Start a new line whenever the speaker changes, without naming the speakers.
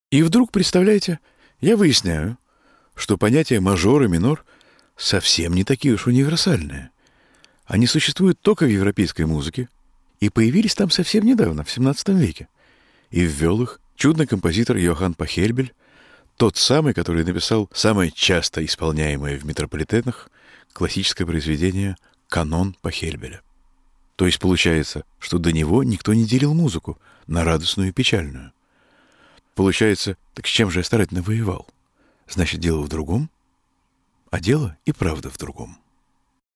И вдруг, представляете, я выясняю, что понятия мажор и минор совсем не такие уж универсальные. Они существуют только в европейской музыке и появились там совсем недавно, в XVII веке. И ввел их чудный композитор Йоганн Пахельбель, тот самый, который написал самое часто исполняемое в метрополитенах классическое произведение «Канон Пахельбеля». То есть получается, что до него никто не делил музыку на радостную и печальную. Получается, так с чем же я старательно воевал? Значит, дело в другом? А дело и правда в другом.